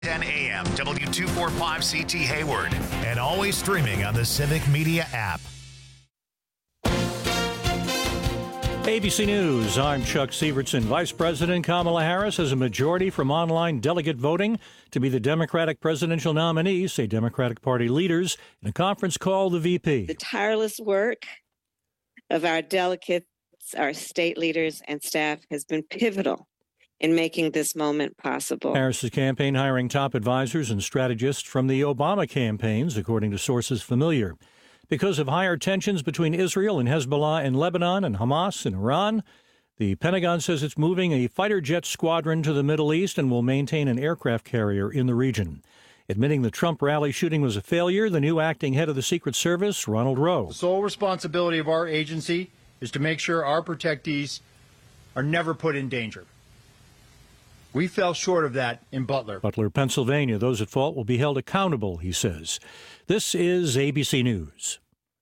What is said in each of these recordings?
10 a.m. W245CT Hayward. And always streaming on the Civic Media app. ABC News, I'm Chuck Sievertson. Vice President Kamala Harris has a majority from online delegate voting to be the Democratic presidential nominee, say Democratic Party leaders in a conference call the VP. The tireless work of our delegates, our state leaders and staff has been pivotal in making this moment possible. Harris's campaign hiring top advisors and strategists from the Obama campaigns, according to sources familiar. Because of higher tensions between Israel and Hezbollah in Lebanon and Hamas in Iran, the Pentagon says it's moving a fighter jet squadron to the Middle East and will maintain an aircraft carrier in the region. Admitting the Trump rally shooting was a failure, the new acting head of the Secret Service, Ronald Rowe. The sole responsibility of our agency is to make sure our protectees are never put in danger. We fell short of that in Butler. Butler, Pennsylvania. Those at fault will be held accountable, he says. This is ABC News.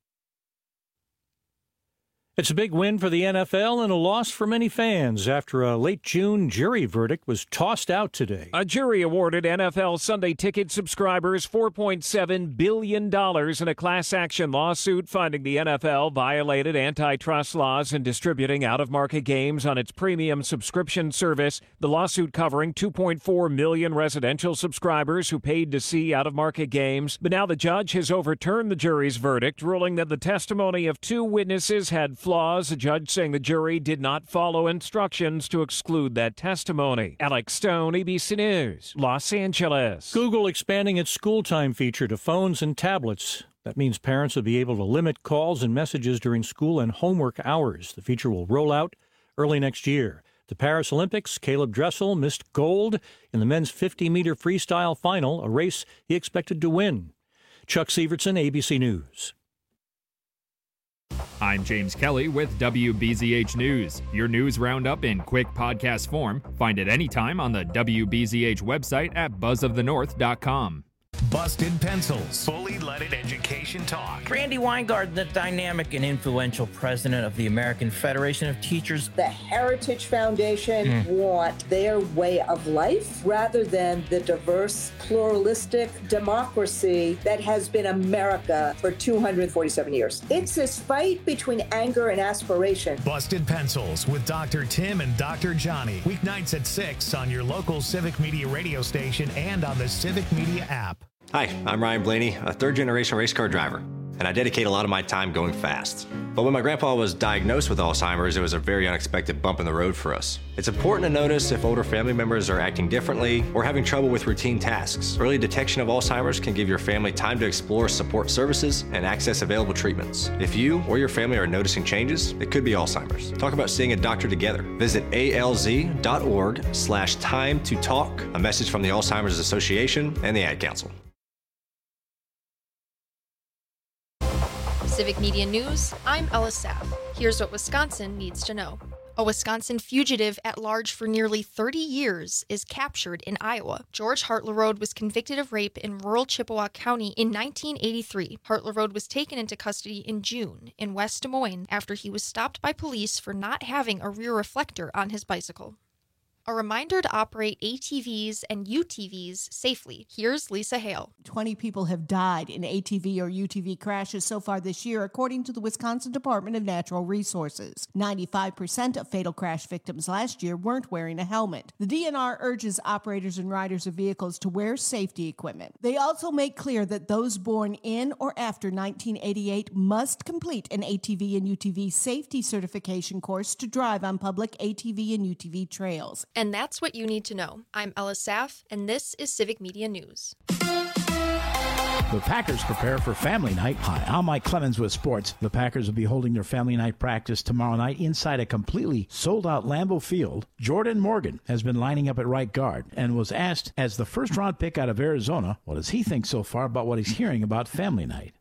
It's a big win for the NFL and a loss for many fans after a late June jury verdict was tossed out today. A jury awarded NFL Sunday Ticket subscribers $4.7 billion in a class action lawsuit finding the NFL violated antitrust laws in distributing out-of-market games on its premium subscription service. The lawsuit covering 2.4 million residential subscribers who paid to see out-of-market games. But now the judge has overturned the jury's verdict, ruling that the testimony of two witnesses had flaws, a judge saying the jury did not follow instructions to exclude that testimony. Alex Stone, ABC News, Los Angeles. Google expanding its school time feature to phones and tablets. That means parents will be able to limit calls and messages during school and homework hours. The feature will roll out early next year. The Paris Olympics, Caleb Dressel missed gold in the men's 50-meter freestyle final, a race he expected to win. Chuck Sievertson, ABC News. I'm James Kelly with WBZH News, your news roundup in quick podcast form. Find it anytime on the WBZH website at buzzofthenorth.com. Busted Pencils. Fully leaded education talk. Randy Weingart, the dynamic and influential president of the American Federation of Teachers. The Heritage Foundation want their way of life rather than the diverse, pluralistic democracy that has been America for 247 years. It's this fight between anger and aspiration. Busted Pencils with Dr. Tim and Dr. Johnny. Weeknights at 6 on your local Civic Media radio station and on the Civic Media app. Hi, I'm Ryan Blaney, a third-generation race car driver, and I dedicate a lot of my time going fast. But when my grandpa was diagnosed with Alzheimer's, it was a very unexpected bump in the road for us. It's important to notice if older family members are acting differently or having trouble with routine tasks. Early detection of Alzheimer's can give your family time to explore support services and access available treatments. If you or your family are noticing changes, it could be Alzheimer's. Talk about seeing a doctor together. Visit alz.org/time to talk. A message from the Alzheimer's Association and the Ad Council. Civic Media News, I'm Ella Sapp. Here's what Wisconsin needs to know. A Wisconsin fugitive at large for nearly 30 years is captured in Iowa. George Hartlerode was convicted of rape in rural Chippewa County in 1983. Hartlerode was taken into custody in June in West Des Moines after he was stopped by police for not having a rear reflector on his bicycle. A reminder to operate ATVs and UTVs safely. Here's Lisa Hale. 20 people have died in ATV or UTV crashes so far this year, according to the Wisconsin Department of Natural Resources. 95% of fatal crash victims last year weren't wearing a helmet. The DNR urges operators and riders of vehicles to wear safety equipment. They also make clear that those born in or after 1988 must complete an ATV and UTV safety certification course to drive on public ATV and UTV trails. And that's what you need to know. I'm Ella Saff, and this is Civic Media News. The Packers prepare for Family Night. Hi, I'm Mike Clemens with sports. The Packers will be holding their Family Night practice tomorrow night inside a completely sold-out Lambeau Field. Jordan Morgan has been lining up at right guard and was asked, as the first-round pick out of Arizona, what does he think so far about what he's hearing about Family Night?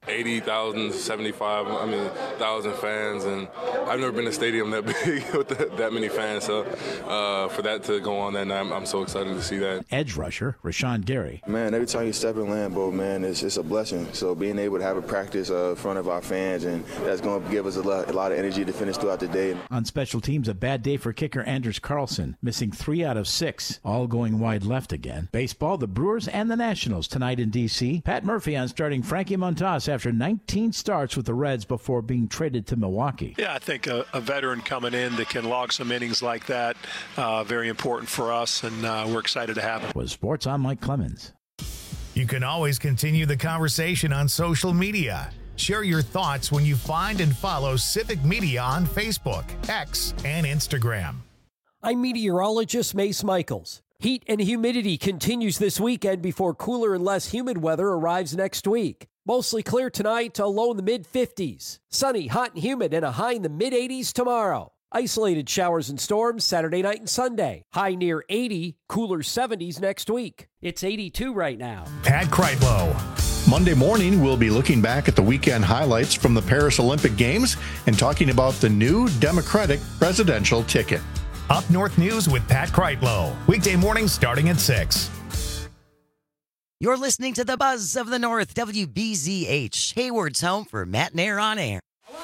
80,000, 1,000 fans, and I've never been in a stadium that big with that many fans. So for that to go on that night, I'm so excited to see that. Edge rusher Rashawn Gary. Man, every time you step in Lambeau, man, it's a blessing. So being able to have a practice in front of our fans, and that's going to give us a lot of energy to finish throughout the day. On special teams, a bad day for kicker Anders Carlson, missing 3 out of 6, all going wide left again. Baseball, the Brewers and the Nationals tonight in D.C. Pat Murphy on starting Frankie Montas after 19 starts with the Reds before being traded to Milwaukee. Yeah, I think a veteran coming in that can log some innings like that, very important for us, and we're excited to have him. Was Sports, I'm Mike Clemens. You can always continue the conversation on social media. Share your thoughts when you find and follow Civic Media on Facebook, X, and Instagram. I'm meteorologist Mace Michaels. Heat and humidity continues this weekend before cooler and less humid weather arrives next week. Mostly clear tonight, a low in the mid-50s. Sunny, hot, and humid, and a high in the mid-80s tomorrow. Isolated showers and storms Saturday night and Sunday. High near 80, cooler 70s next week. It's 82 right now. Pat Kreitlow. Monday morning, we'll be looking back at the weekend highlights from the Paris Olympic Games and talking about the new Democratic presidential ticket. Up North News with Pat Kreitlow. Weekday mornings starting at 6. You're listening to the Buzz of the North, WBZH, Hayward's home for Matt Nair on air.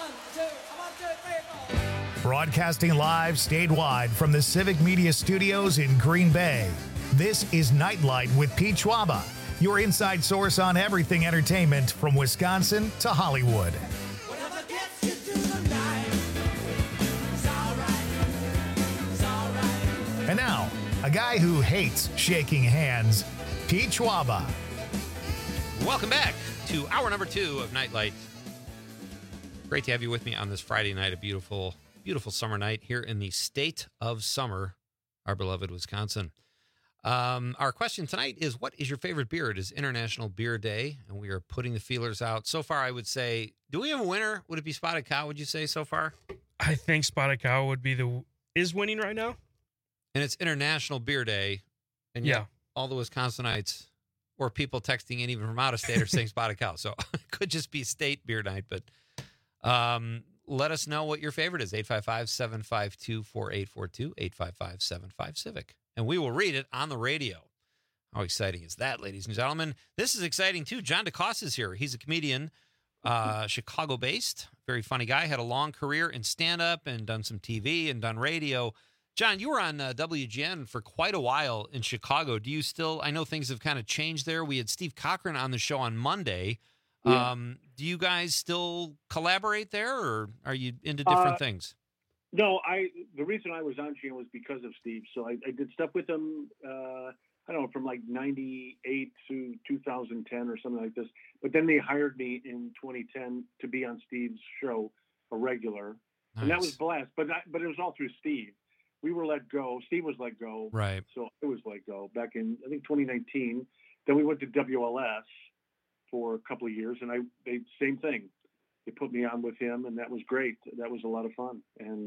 Broadcasting live statewide from the Civic Media Studios in Green Bay. This is Nightlight with Pete Schwaba, your inside source on everything entertainment from Wisconsin to Hollywood. And now, a guy who hates shaking hands, Pete Schwaba. Welcome back to hour number 2 of Nightlight. Great to have you with me on this Friday night, a beautiful, beautiful summer night here in the state of summer, our beloved Wisconsin. Our question tonight is, what is your favorite beer? It is International Beer Day, and we are putting the feelers out. So far, I would say, do we have a winner? Would it be Spotted Cow, would you say, so far? I think Spotted Cow would be is winning right now. And it's International Beer Day, and yeah, all the Wisconsinites or people texting in even from out of state are saying Spotted Cow. So it could just be state beer night, but let us know what your favorite is. 855-752-4842, 855-75-CIVIC. And we will read it on the radio. How exciting is that, ladies and gentlemen? This is exciting, too. John DeCosta is here. He's a comedian, Chicago-based, very funny guy, had a long career in stand-up and done some TV and done radio. John, you were on WGN for quite a while in Chicago. Do you still, I know things have kind of changed there. We had Steve Cochran on the show on Monday. Yeah. Do you guys still collaborate there, or are you into different things? No, the reason I was on GN was because of Steve. So I did stuff with him, I don't know, from like 98 to 2010 or something like this. But then they hired me in 2010 to be on Steve's show, a regular. Nice. And that was a blast. But it was all through Steve. We were let go. Steve was let go. Right. So I was let go back in, I think, 2019. Then we went to WLS for a couple of years, and they same thing. They put me on with him, and that was great. That was a lot of fun. And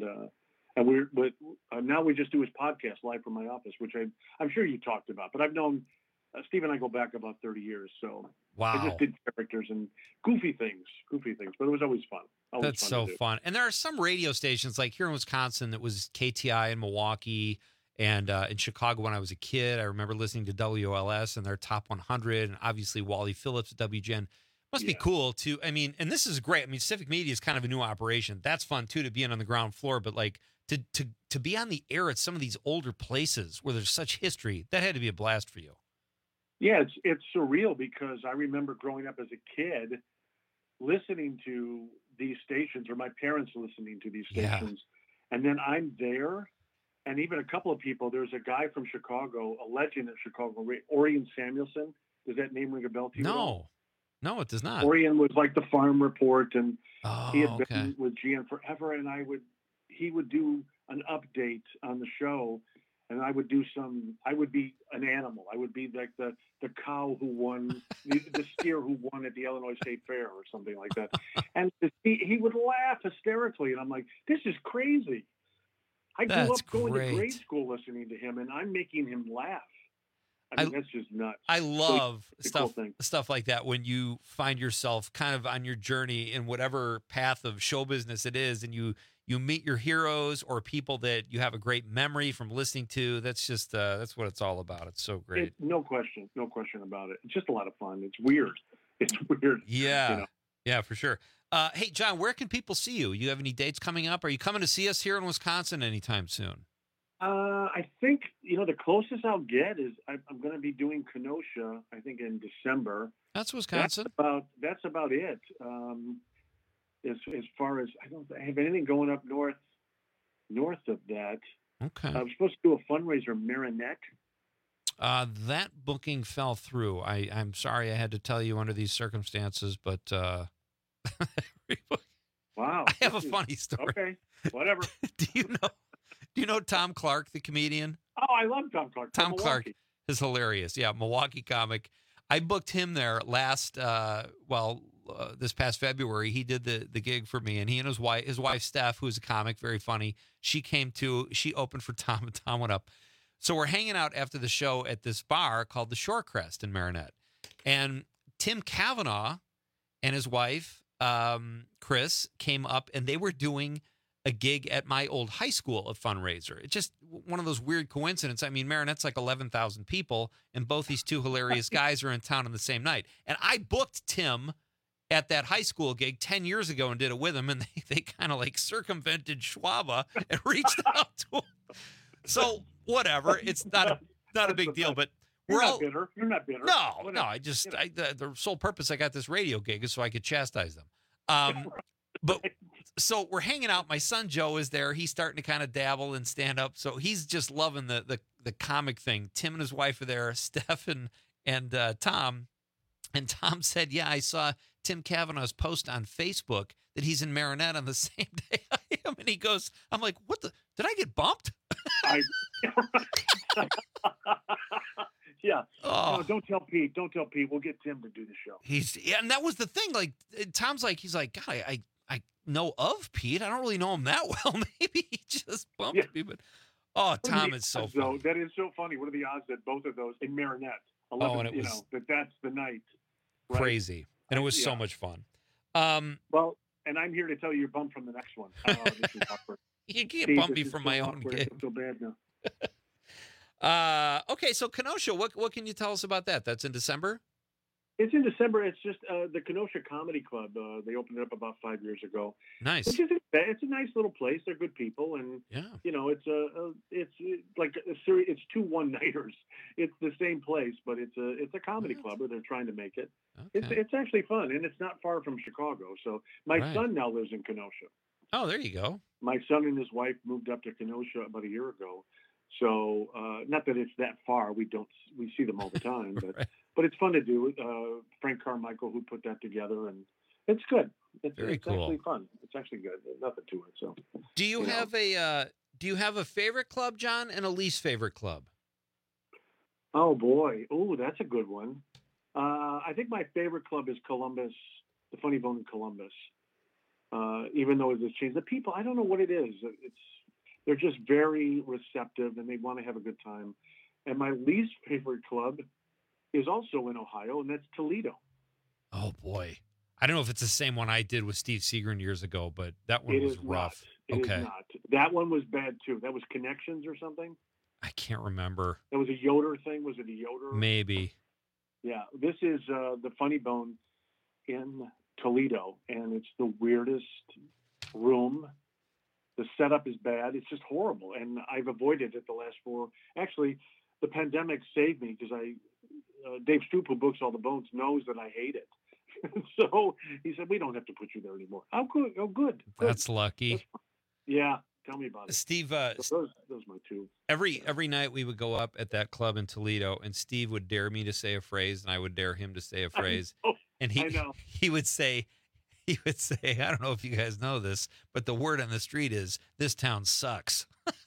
now we just do his podcast live from my office, which I'm sure you talked about. But I've known Steve and I go back about 30 years. So wow. I just did characters and goofy things. But it was always fun. That's so fun. And there are some radio stations like here in Wisconsin that was KTI in Milwaukee and in Chicago when I was a kid. I remember listening to WLS and their Top 100, and obviously Wally Phillips at WGN. Must be cool to, I mean, and this is great. I mean, Civic Media is kind of a new operation. That's fun too, to be in on the ground floor, but like to be on the air at some of these older places where there's such history, that had to be a blast for you. Yeah, it's surreal because I remember growing up as a kid listening to these stations, or my parents listening to these stations. Yeah. And then I'm there, and even a couple of people, there's a guy from Chicago, a legend in Chicago, Orion Samuelson. Does that name ring a bell to you? No, it does not. Orion was like the Farm Report, and he had been with GN forever, and he would do an update on the show, and I would be an animal. I would be like the cow who won, the steer who won at the Illinois State Fair or something like that. And he would laugh hysterically, and I'm like, this is crazy. I grew up going to grade school listening to him, and I'm making him laugh. I mean, that's just nuts. I love cool stuff like that when you find yourself kind of on your journey in whatever path of show business it is, and you meet your heroes or people that you have a great memory from listening to. That's just that's what it's all about. It's so great. No question about it. It's just a lot of fun. It's weird. Yeah, yeah, for sure. Hey, John, where can people see you? You have any dates coming up? Are you coming to see us here in Wisconsin anytime soon? I think, the closest I'll get is I'm going to be doing Kenosha, I think in December. That's Wisconsin. That's about it. As far as, I don't have anything going up north of that. Okay. I was supposed to do a fundraiser, Marinette. That booking fell through. I'm sorry I had to tell you under these circumstances, but wow. I have a funny story. Okay, whatever. Do you know Tom Clark, the comedian? Oh, I love Tom Clark. Tom Clark is hilarious. Yeah, Milwaukee comic. I booked him there this past February. He did the gig for me, and he and his wife Steph, who's a comic, very funny. She came too. She opened for Tom, and Tom went up. So we're hanging out after the show at this bar called the Shorecrest in Marinette, and Tim Kavanaugh and his wife Chris came up, and they were doing a gig at my old high school, a fundraiser. It's just one of those weird coincidences. I mean, Marinette's like 11,000 people, and both these two hilarious guys are in town on the same night. And I booked Tim at that high school gig 10 years ago and did it with him, and they kind of like circumvented Schwaba and reached out to him. So whatever, it's not a big deal, but You're not bitter. No, the sole purpose I got this radio gig is so I could chastise them. But so we're hanging out. My son Joe is there. He's starting to kind of dabble and stand up. So he's just loving the comic thing. Tim and his wife are there, Steph and Tom. And Tom said, yeah, I saw Tim Kavanaugh's post on Facebook that he's in Marinette on the same day I am. And he goes, I'm like, did I get bumped? Yeah. Oh. No, don't tell Pete. We'll get Tim to do the show. And that was the thing. Like Tom's like, he's like, God, I know of Pete. I don't really know him that well. Maybe he just bumped me. But Tom is so funny. That is so funny. What are the odds that both of those in Marinette? 11, and it was that's the night. Right? Crazy, and it was so much fun. Well, and I'm here to tell you you're bumped from the next one. This is awkward. You can't bump me from my own gig. I feel bad now. Okay, so Kenosha, what can you tell us about that? That's in December? It's in December. It's just the Kenosha Comedy Club. They opened it up about 5 years ago. Nice. It's a nice little place. They're good people, and it's two one-nighters. It's the same place, but it's a comedy club where they're trying to make it. Okay. It's actually fun, and it's not far from Chicago. So my son now lives in Kenosha. Oh, there you go. My son and his wife moved up to Kenosha about a year ago. So not that it's that far. We see them all the time, but it's fun to do. Frank Carmichael, who put that together, and it's good. It's cool. Actually fun. It's actually good. There's nothing to it. So, do you have a favorite club, John, and a least favorite club? Oh boy, that's a good one. I think my favorite club is Columbus, the Funny Bone in Columbus. Even though it's changed, the people, I don't know what it is. They're just very receptive, and they want to have a good time. And my least favorite club is also in Ohio, and that's Toledo. Oh, boy. I don't know if it's the same one I did with Steve Seagren years ago, but that one was rough. It is not. That one was bad, too. That was Connections or something? I can't remember. That was a Yoder thing? Was it a Yoder? Maybe. Yeah. This is the Funny Bone in Toledo, and it's the weirdest room. The setup is bad. It's just horrible. And I've avoided it the last 4. Actually, the pandemic saved me because Dave Stroop, who books all the bones, knows that I hate it. So he said, we don't have to put you there anymore. Oh, good. That's lucky. Yeah. Tell me about it. Steve, those my two. Every night we would go up at that club in Toledo, and Steve would dare me to say a phrase, and I would dare him to say a phrase. And he would say, I don't know if you guys know this, but the word on the street is, this town sucks.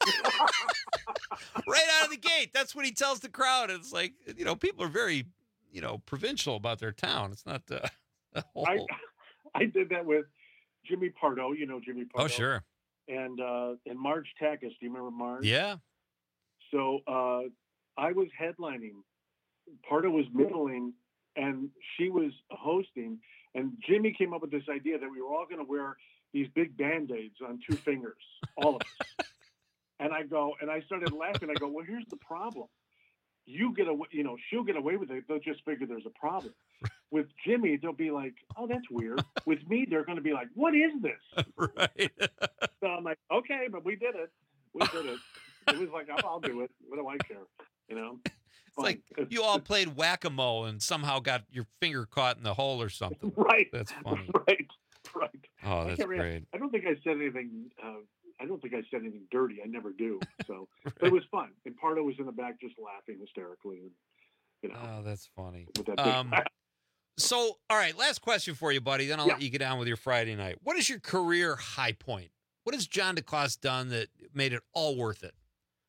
Right out of the gate. That's what he tells the crowd. It's like, people are very, provincial about their town. It's not a whole... I did that with Jimmy Pardo. You know Jimmy Pardo. Oh, sure. And Marge Takas. Do you remember Marge? Yeah. So I was headlining Pardo was middling, and she was hosting. And Jimmy came up with this idea that we were all going to wear these big Band-Aids on 2 fingers, all of us. And I started laughing. I go, well, here's the problem. You get away, she'll get away with it. They'll just figure there's a problem. With Jimmy, they'll be like, oh, that's weird. With me, they're going to be like, what is this? Right. So I'm like, okay, but we did it. It was like, I'll do it. What do I care? It's like you all played whack-a-mole and somehow got your finger caught in the hole or something. Right. That's funny. Right. Oh, that's great. I don't think I said anything. Dirty. I never do. So but it was fun. And Pardo was in the back just laughing hysterically. And, oh, that's funny. With that so, all right, last question for you, buddy. Then I'll let you get on with your Friday night. What is your career high point? What has John DeCoste done that made it all worth it?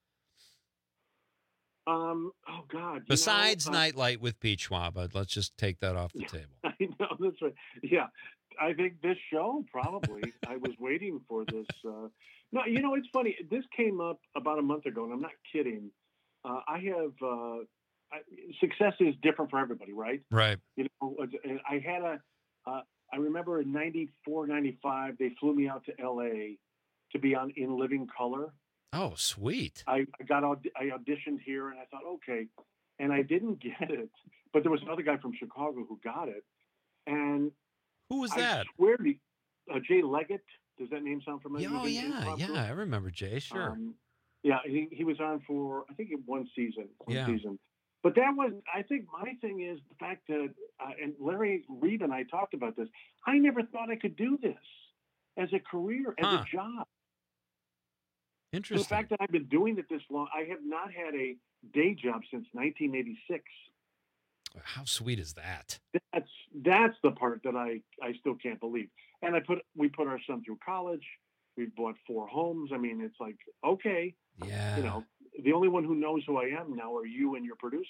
Oh God! Besides Nightlight with Pete Schwab, let's just take that off the table. I know that's right. Yeah, I think this show probably. I was waiting for this. No, it's funny. This came up about a month ago, and I'm not kidding. I have success is different for everybody, right? Right. And I had I remember in 94, 95, they flew me out to L.A. to be on In Living Color. Oh, sweet. I auditioned here, and I thought, okay. And I didn't get it. But there was another guy from Chicago who got it. And who was that? I swear to Jay Leggett. Does that name sound familiar? Oh, yeah. I remember Jay, sure. He was on for, I think, one season. But that was, I think my thing is the fact that, and Larry Reed and I talked about this, I never thought I could do this as a career, as a job. Interesting. The fact that I've been doing it this long, I have not had a day job since 1986. How sweet is that? That's the part that I still can't believe. And we put our son through college. We've bought 4 homes. I mean, it's like, okay. Yeah. The only one who knows who I am now are you and your producer.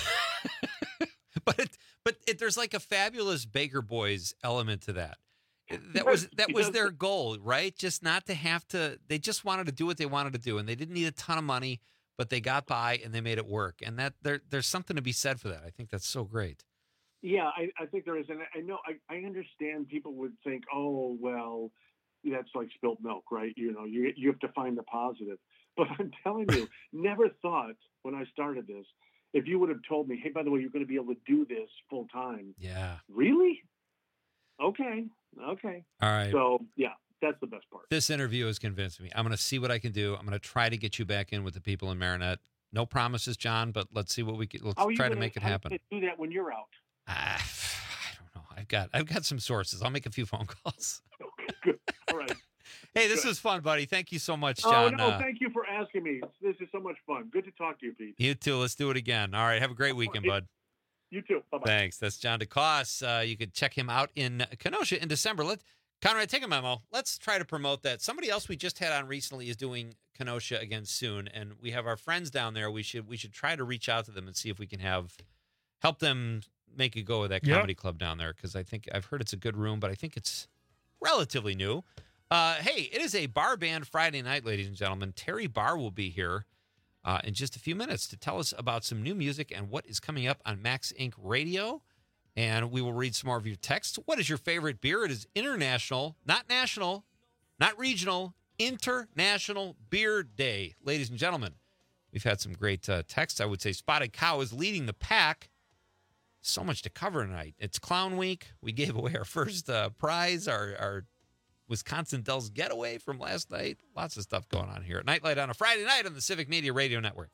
but there's like a fabulous Baker Boys element to that. That was their goal, right? Just not to have to. They just wanted to do what they wanted to do, and they didn't need a ton of money, but they got by and they made it work. And that there's something to be said for that. I think that's so great. Yeah, I think there is, and I know I understand people would think, oh well, that's like spilt milk, right? You have to find the positive. But I'm telling you, never thought when I started this, if you would have told me, hey, by the way, you're going to be able to do this full time. Yeah. Really? Okay. All right. So, yeah, that's the best part. This interview has convinced me. I'm going to see what I can do. I'm going to try to get you back in with the people in Marinette. No promises, John, but let's see what we can. Let's try to make it happen. How are you do that when you're out? I don't know. I've got some sources. I'll make a few phone calls. Okay, good. All right. Hey, this was fun, buddy. Thank you so much, John. Oh, no, thank you for asking me. This is so much fun. Good to talk to you, Pete. You too. Let's do it again. All right. Have a great weekend, bud. You too. Bye-bye. Thanks. That's John DeCoste. You could check him out in Kenosha in December. Conrad, take a memo. Let's try to promote that. Somebody else we just had on recently is doing Kenosha again soon, and we have our friends down there. We should try to reach out to them and see if we can help them make a go of that comedy club down there, because I've heard it's a good room, but I think it's relatively new. Hey, it is a bar band Friday night, ladies and gentlemen. Terry Barr will be here in just a few minutes to tell us about some new music and what is coming up on Max Inc. Radio. And we will read some more of your texts. What is your favorite beer? It is international, not national, not regional, International Beer Day. Ladies and gentlemen, we've had some great texts. I would say Spotted Cow is leading the pack. So much to cover tonight. It's Clown Week. We gave away our first prize, our Wisconsin Dells getaway from last night. Lots of stuff going on here at Nightlight on a Friday night on the Civic Media Radio Network.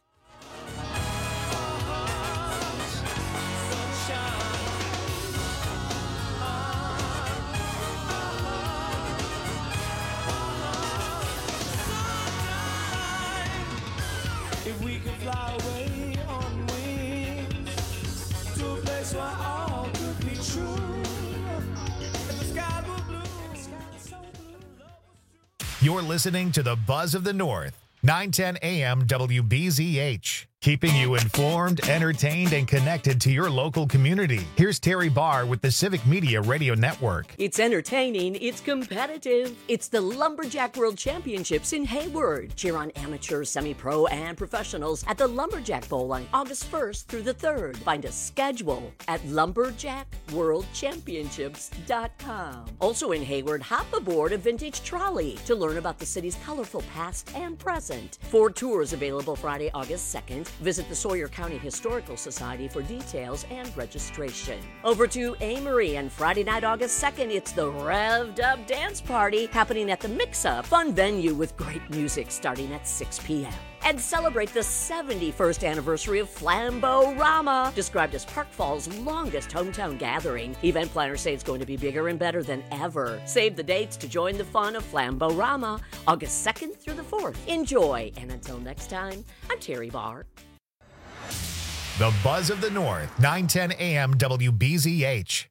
If we could fly away on wings to a place where all could be true. If the sky were blue, the sky so blue. You're listening to the Buzz of the North, 910 AM WBZH. keeping you informed, entertained, and connected to your local community. Here's Terry Barr with the Civic Media Radio Network. It's entertaining, it's competitive. It's the Lumberjack World Championships in Hayward. Cheer on amateurs, semi-pro, and professionals at the Lumberjack Bowl on August 1st through the 3rd. Find a schedule at lumberjackworldchampionships.com. Also in Hayward, hop aboard a vintage trolley to learn about the city's colorful past and present. 4 tours available Friday, August 2nd. Visit the Sawyer County Historical Society for details and registration. Over to Amory, and Friday night, August 2nd, it's the Revved Up Dance Party happening at the Mix-Up, fun venue with great music starting at 6 p.m. And celebrate the 71st anniversary of Flambo-Rama, described as Park Fall's longest hometown gathering. Event planners say it's going to be bigger and better than ever. Save the dates to join the fun of Flambo-Rama, August 2nd through the 4th. Enjoy, and until next time, I'm Terry Barr. The Buzz of the North, 910 AM WBZH.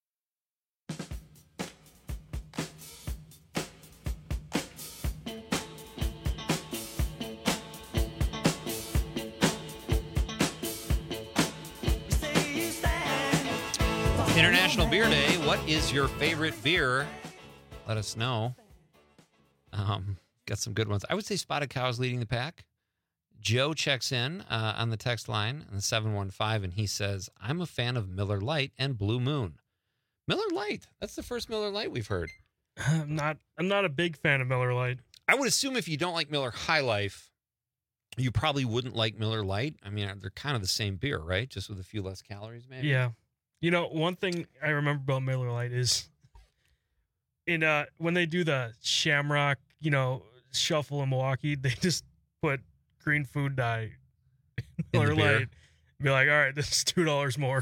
International Beer Day. What is your favorite beer? Let us know. Got some good ones. I would say Spotted Cow is leading the pack. Joe checks in on the text line on the 715, and he says, I'm a fan of Miller Lite and Blue Moon. Miller Lite. That's the first Miller Lite we've heard. I'm not a big fan of Miller Lite. I would assume if you don't like Miller High Life, you probably wouldn't like Miller Lite. I mean, they're kind of the same beer, right? Just with a few less calories, maybe. Yeah. You know, one thing I remember about Miller Lite is when they do the Shamrock, shuffle in Milwaukee, they just put green food dye in Miller Lite. Be like, all right, this is $2 more.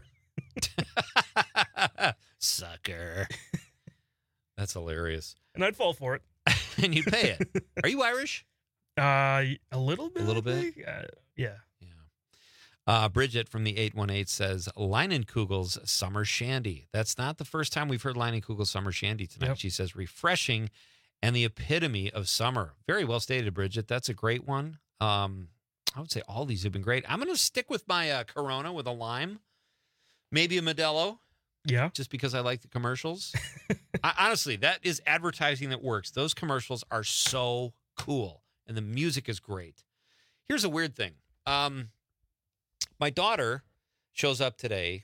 Sucker. That's hilarious. And I'd fall for it. And you'd pay it. Are you Irish? A little bit. A little bit? Yeah. Bridget from the 818 says, Leinenkugel's Summer Shandy. That's not the first time we've heard Leinenkugel's Summer Shandy tonight. Yep. She says, refreshing and the epitome of summer. Very well stated, Bridget. That's a great one. I would say all these have been great. I'm going to stick with my Corona with a lime. Maybe a Modelo. Yeah. Just because I like the commercials. Honestly, that is advertising that works. Those commercials are so cool. And the music is great. Here's a weird thing. My daughter shows up today.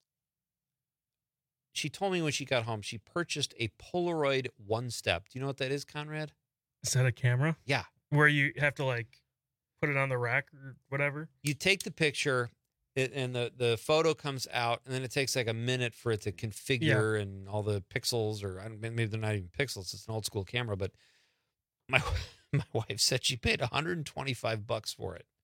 She told me when she got home, she purchased a Polaroid one-step. Do you know what that is, Conrad? Is that a camera? Yeah. Where you have to, put it on the rack or whatever? You take the picture, and the photo comes out, and then it takes a minute for it to configure and all the pixels, or maybe they're not even pixels. It's an old-school camera, but my wife said she paid $125 for it.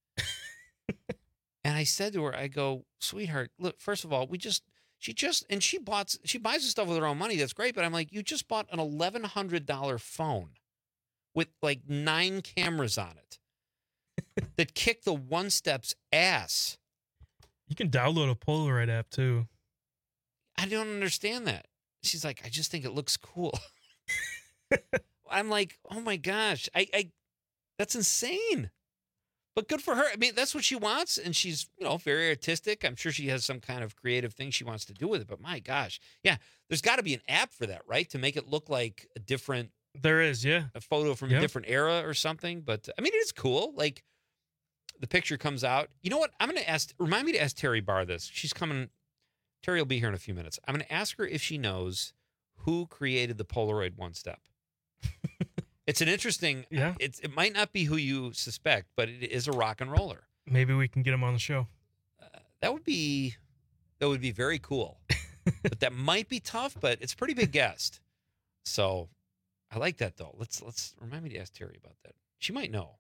And I said to her, I go, sweetheart, look, first of all, she buys the stuff with her own money. That's great. But I'm like, you just bought an $1,100 phone with 9 cameras on it that kick the one-step's ass. You can download a Polaroid app too. I don't understand that. She's like, I just think it looks cool. I'm like, oh my gosh, I that's insane. But good for her. I mean, that's what she wants, and she's, very artistic. I'm sure she has some kind of creative thing she wants to do with it, but my gosh. Yeah, there's got to be an app for that, right? To make it look like a different... There is, yeah. A photo from a different era or something, but, I mean, it is cool. The picture comes out. You know what? I'm going to remind me to ask Terry Barr this. She's coming... Terry will be here in a few minutes. I'm going to ask her if she knows who created the Polaroid one-step. It's an interesting, it might not be who you suspect, but it is a rock and roller. Maybe we can get him on the show. That would be very cool. But that might be tough, but it's a pretty big guest. So I like that though. Let's remind me to ask Terry about that. She might know.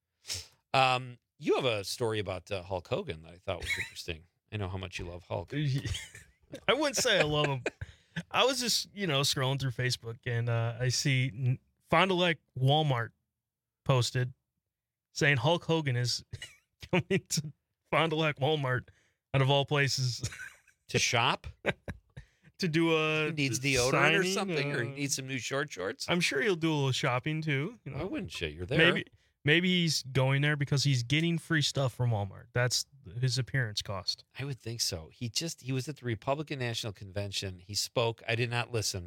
You have a story about Hulk Hogan that I thought was interesting. I know how much you love Hulk. I wouldn't say I love him. I was just, scrolling through Facebook and I see Fond du Lac Walmart posted saying Hulk Hogan is coming to Fond du Lac Walmart, out of all places. To shop? To do he needs deodorant signing, or something, or he needs some new shorts. I'm sure he'll do a little shopping too. Why wouldn't you? You're there. Maybe he's going there because he's getting free stuff from Walmart. That's his appearance cost. I would think so. He was at the Republican National Convention. He spoke. I did not listen.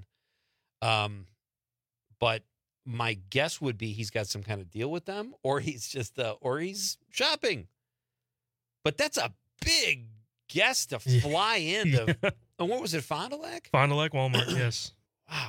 But my guess would be he's got some kind of deal with them, or he's he's shopping. But that's a big guess to fly into. And what was it, Fond du Lac? Fond du Lac, Walmart, yes. Wow.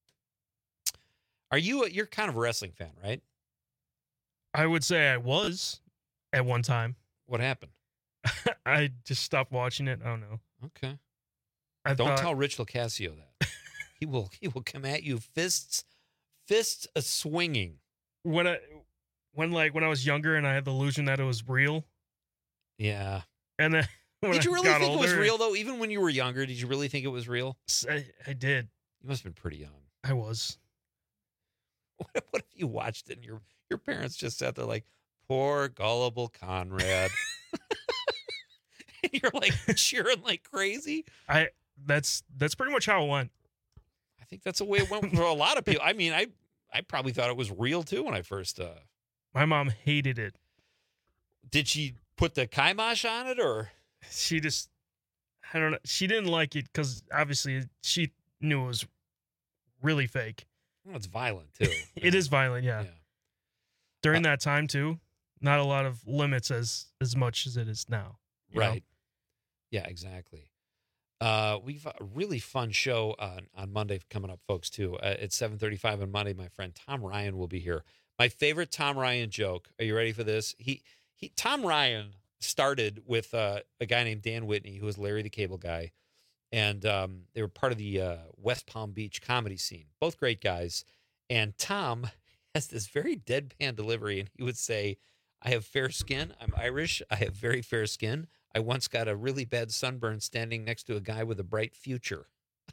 You're kind of a wrestling fan, right? I would say I was at one time. What happened? I just stopped watching it. I don't know. Okay. Don't tell Rich LoCascio that. He will come at you fists a swinging. When I was younger and I had the illusion that it was real. Yeah. And then did you really think it was real though? Even when you were younger, did you really think it was real? I did. You must have been pretty young. I was. What if you watched it and your parents just sat there like, poor gullible Conrad? And you're like cheering like crazy? That's pretty much how it went. I think that's the way it went for a lot of people. I mean, I probably thought it was real too when I first My mom hated it. Did she put the kibosh on it, or she just, I don't know. She didn't like it because obviously she knew it was really fake. Well, it's violent too. It is violent, yeah. During that time too, not a lot of limits as much as it is now. Right. Know? Yeah, exactly. We've a really fun show on Monday coming up, folks, too. At 7:35 on Monday, my friend Tom Ryan will be here. My favorite Tom Ryan joke. Are you ready for this? Tom Ryan started with a guy named Dan Whitney, who was Larry the Cable Guy. And they were part of the West Palm Beach comedy scene. Both great guys. And Tom has this very deadpan delivery, and he would say, I have fair skin. I'm Irish. I have very fair skin. I once got a really bad sunburn standing next to a guy with a bright future.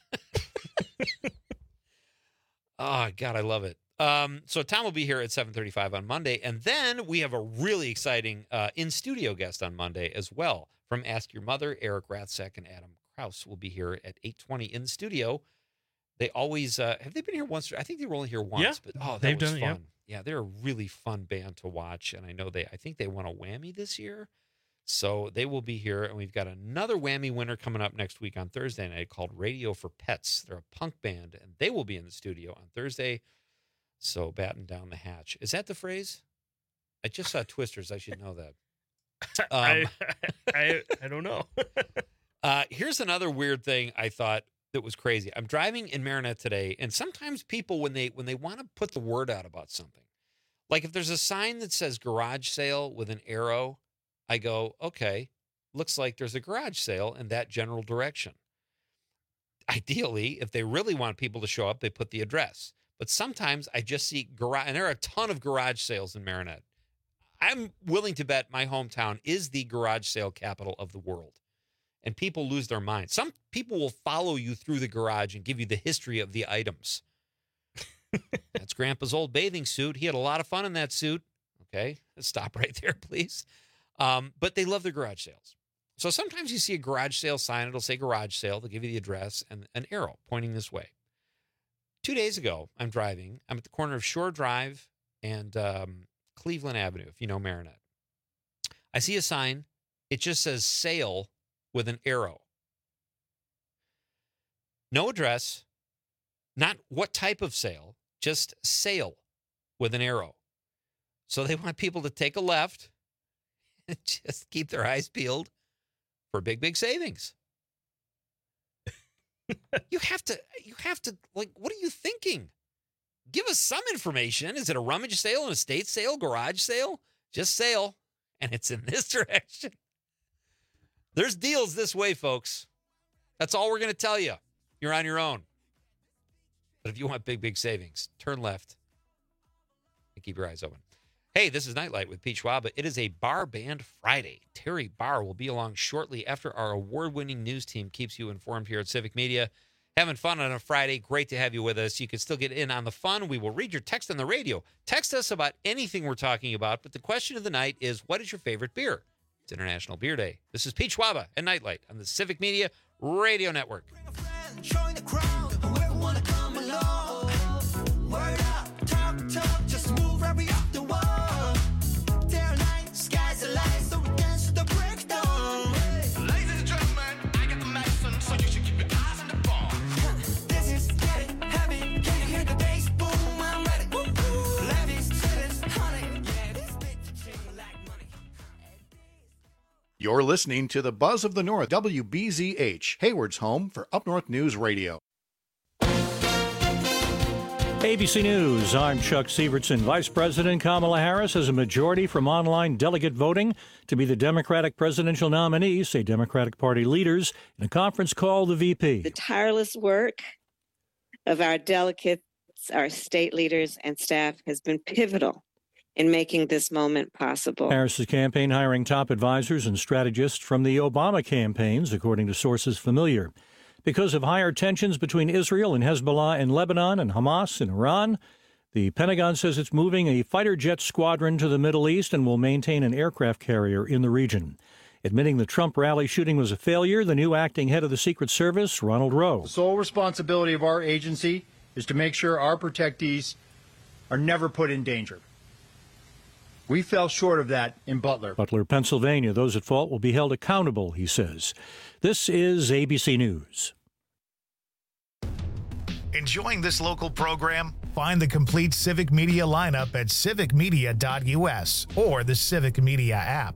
Oh, God, I love it. So Tom will be here at 7:35 on Monday. And then we have a really exciting in-studio guest on Monday as well. From Ask Your Mother, Eric Ratzak and Adam Kraus will be here at 8:20 in studio. They always have they been here once? I think they were only here once, but they've was done fun. it. Yeah, they're a really fun band to watch, and I know I think they won a Whammy this year, so they will be here. And we've got another Whammy winner coming up next week on Thursday night called Radio for Pets. They're a punk band, and they will be in the studio on Thursday. So batten down the hatch. Is that the phrase? I just saw Twisters. I should know that. I don't know. Here's another weird thing I thought that was crazy. I'm driving in Marinette today, and sometimes people, when they want to put the word out about something, like if there's a sign that says garage sale with an arrow, I go, okay, looks like there's a garage sale in that general direction. Ideally, if they really want people to show up, they put the address. But sometimes I just see garage, and there are a ton of garage sales in Marinette. I'm willing to bet my hometown is the garage sale capital of the world. And people lose their minds. Some people will follow you through the garage and give you the history of the items. That's Grandpa's old bathing suit. He had a lot of fun in that suit. Okay, stop right there, please. But they love their garage sales. So sometimes you see a garage sale sign. It'll say garage sale. They'll give you the address and an arrow pointing this way. 2 days ago, I'm driving. I'm at the corner of Shore Drive and Cleveland Avenue, if you know Marinette. I see a sign. It just says sale with an arrow. No address, not what type of sale, just sale with an arrow. So they want people to take a left and just keep their eyes peeled for big, big savings. You have to, like, what are you thinking? Give us some information. Is it a rummage sale, an estate sale, garage sale? Just sale. And it's in this direction. There's deals this way, folks. That's all we're going to tell you. You're on your own. But if you want big, big savings, turn left and keep your eyes open. Hey, this is Nightlight with Pete Schwab. It is a Bar Band Friday. Terry Barr will be along shortly after our award-winning news team keeps you informed here at Civic Media. Having fun on a Friday. Great to have you with us. You can still get in on the fun. We will read your text on the radio. Text us about anything we're talking about. But the question of the night is, what is your favorite beer? It's International Beer Day. This is Pete Schwab and Nightlight on the Civic Media Radio Network. Join the crowd, whoever wanna come along. Word up, talk, just move right up the wall. You're listening to the Buzz of the North, WBZH, Hayward's home for Up North News Radio. ABC News, I'm Chuck Sievertson. Vice President Kamala Harris has a majority from online delegate voting to be the Democratic presidential nominee, say Democratic Party leaders in a conference call the VP. The tireless work of our delegates, our state leaders, and staff has been pivotal in making this moment possible. Harris's campaign hiring top advisors and strategists from the Obama campaigns, according to sources familiar. Because of higher tensions between Israel and Hezbollah in Lebanon and Hamas in Iran, the Pentagon says it's moving a fighter jet squadron to the Middle East and will maintain an aircraft carrier in the region. Admitting the Trump rally shooting was a failure, the new acting head of the Secret Service, Ronald Rowe. The sole responsibility of our agency is to make sure our protectees are never put in danger. We fell short of that in Butler. Butler, Pennsylvania. Those at fault will be held accountable, he says. This is ABC News. Enjoying this local program? Find the complete Civic Media lineup at civicmedia.us or the Civic Media app.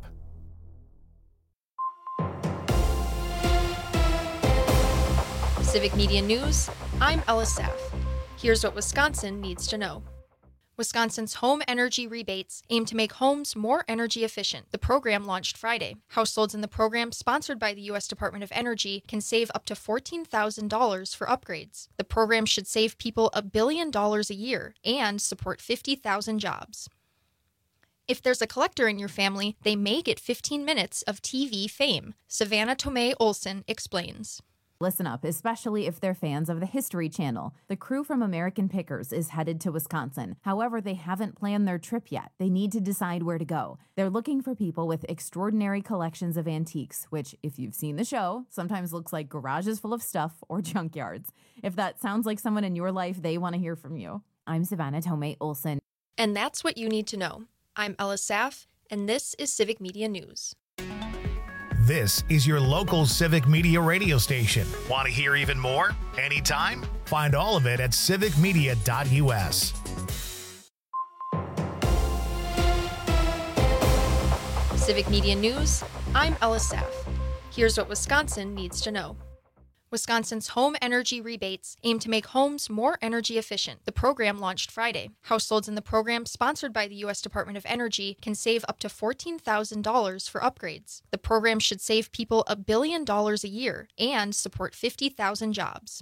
Civic Media News, I'm Ella Saff. Here's what Wisconsin needs to know. Wisconsin's home energy rebates aim to make homes more energy efficient. The program launched Friday. Households in the program, sponsored by the U.S. Department of Energy, can save up to $14,000 for upgrades. The program should save people $1 billion a year and support 50,000 jobs. If there's a collector in your family, they may get 15 minutes of TV fame. Savannah Tomei Olson explains. Listen up, especially if they're fans of the History Channel. The crew from American Pickers is headed to Wisconsin. However, they haven't planned their trip yet. They need to decide where to go. They're looking for people with extraordinary collections of antiques, which, if you've seen the show, sometimes looks like garages full of stuff or junkyards. If that sounds like someone in your life, they want to hear from you. I'm Savannah Tomei Olson. And that's what you need to know. I'm Ella Saff, and this is Civic Media News. This is your local Civic Media radio station. Want to hear even more? Anytime? Find all of it at civicmedia.us. Civic Media News, I'm Ella Saff. Here's what Wisconsin needs to know. Wisconsin's home energy rebates aim to make homes more energy efficient. The program launched Friday. Households in the program, sponsored by the U.S. Department of Energy, can save up to $14,000 for upgrades. The program should save people $1 billion a year and support 50,000 jobs.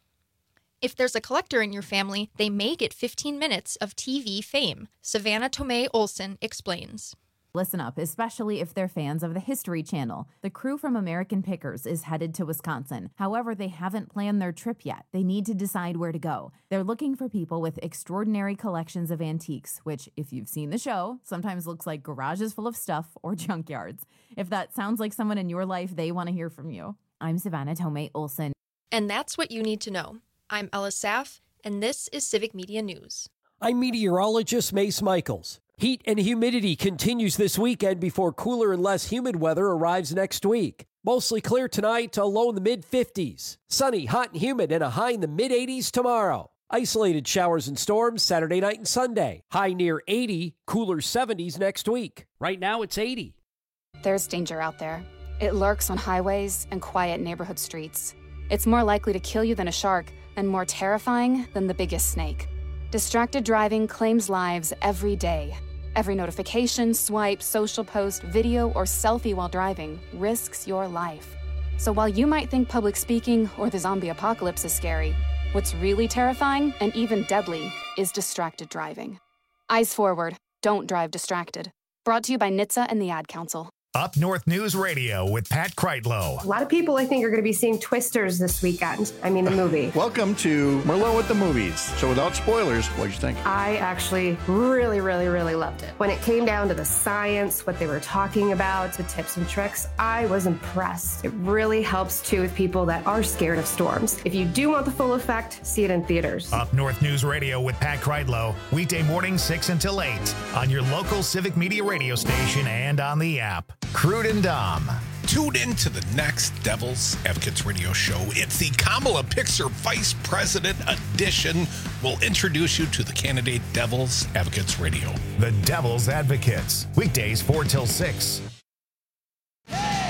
If there's a collector in your family, they may get 15 minutes of TV fame. Savannah Tomei Olson explains. Listen up, especially if they're fans of the History Channel. The crew from American Pickers is headed to Wisconsin. However, they haven't planned their trip yet. They need to decide where to go. They're looking for people with extraordinary collections of antiques, which, if you've seen the show, sometimes looks like garages full of stuff or junkyards. If that sounds like someone in your life, they want to hear from you. I'm Savannah Tomei Olson. And that's what you need to know. I'm Ella Saff, and this is Civic Media News. I'm meteorologist Mace Michaels. Heat and humidity continues this weekend before cooler and less humid weather arrives next week. Mostly clear tonight, a low in the mid-50s. Sunny, hot, and humid, and a high in the mid-80s tomorrow. Isolated showers and storms Saturday night and Sunday. High near 80, cooler 70s next week. Right now it's 80. There's danger out there. It lurks on highways and quiet neighborhood streets. It's more likely to kill you than a shark and more terrifying than the biggest snake. Distracted driving claims lives every day. Every notification, swipe, social post, video, or selfie while driving risks your life. So while you might think public speaking or the zombie apocalypse is scary, what's really terrifying and even deadly is distracted driving. Eyes forward, don't drive distracted. Brought to you by NHTSA and the Ad Council. Up North News Radio with Pat Kreitlow. A lot of people, I think, are going to be seeing Twisters this weekend. I mean, the movie. Welcome to Merlot with the Movies. So without spoilers, what did you think? I actually really loved it. When it came down to the science, what they were talking about, the tips and tricks, I was impressed. It really helps, too, with people that are scared of storms. If you do want the full effect, see it in theaters. Up North News Radio with Pat Kreitlow. Weekday morning 6 until 8 on your local Civic Media radio station and on the app. Crude and Dom. Tune in to the next Devil's Advocates radio show. It's the Kamala Pixer Vice President edition. We'll introduce you to the candidate Devil's Advocates Radio. The Devil's Advocates. Weekdays 4 till 6. Hey!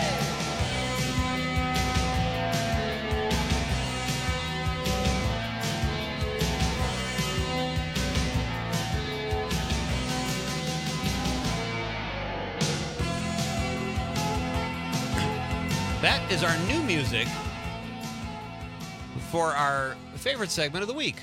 is our new music for our favorite segment of the week.